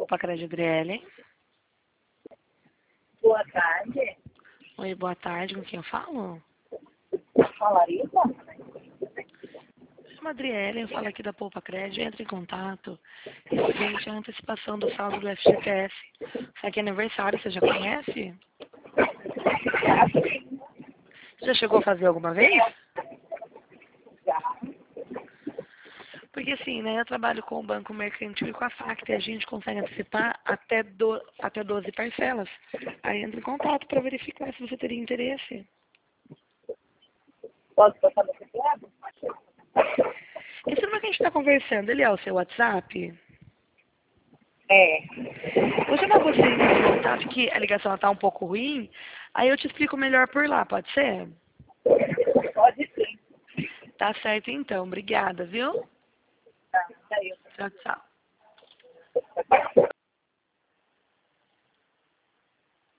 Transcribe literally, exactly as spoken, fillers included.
Poupa Crédito Adriele. Boa tarde. Oi, boa tarde, com quem eu falo? Falaria? Chama Adriele, eu falo aqui da Poupa Crédito, entra em contato. Referente à antecipação do saldo do F G T S. Será que é aniversário, você já conhece? Você já chegou a fazer alguma vez? Porque assim, né, eu trabalho com o Banco Mercantil e com a Facta e a gente consegue antecipar até, do, até doze parcelas. Aí entra em contato para verificar se você teria interesse. Posso passar no teclado? Esse número que a gente está conversando, ele é o seu WhatsApp? É. Vou chamar você no seu WhatsApp, que a ligação está um pouco ruim, aí eu te explico melhor por lá, pode ser? Pode sim. Tá certo então, obrigada, viu? Tá, tá aí. Tchau, tchau.